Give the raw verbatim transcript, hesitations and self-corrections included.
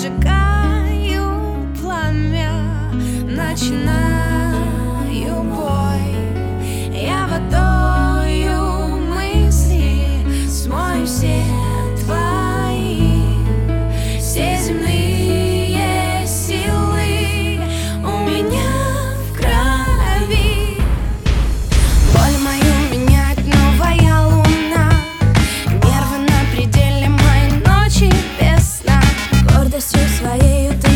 зажигаю пламя, начинаю бой. Я водою мысли смою все твои, все земные силы у меня в крови. Боль мою меняет новая луна, нервы на пределе, мои ночи без сна. Гордостью своей ты